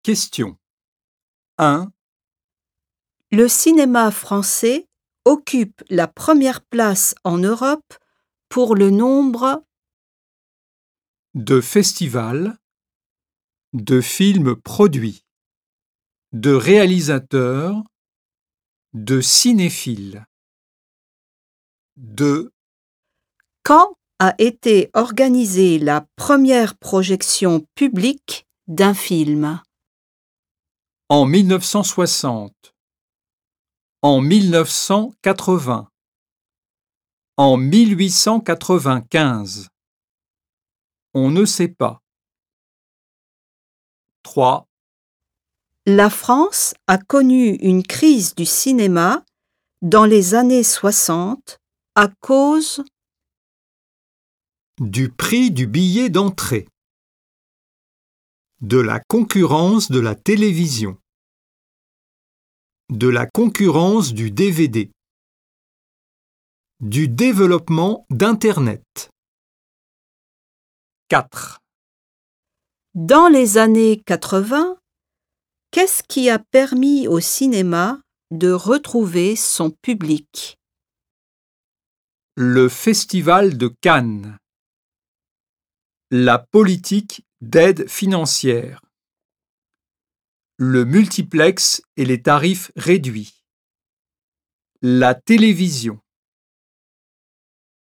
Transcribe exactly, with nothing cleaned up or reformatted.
Question un. Le cinéma français occupe la première place en Europe pour le nombre De festivals, de films produits, de réalisateurs, de cinéphiles. deux. Quand a été organisée la première projection publique d'un film? En mille neuf cent soixante, en mille neuf cent quatre-vingts, en mille huit cent quatre-vingt-quinze. On ne sait pas. trois. La France a connu une crise du cinéma dans les années soixante à cause Du prix du billet d'entrée, de la concurrence de la télévision, de la concurrence du D V D, du développement d'Internet. quatre. dans les années quatre-vingts, qu'est-ce qui a permis au cinéma de retrouver son public? Le Festival de Cannes, la politique d'aide financière, le multiplex et les tarifs réduits, la télévision.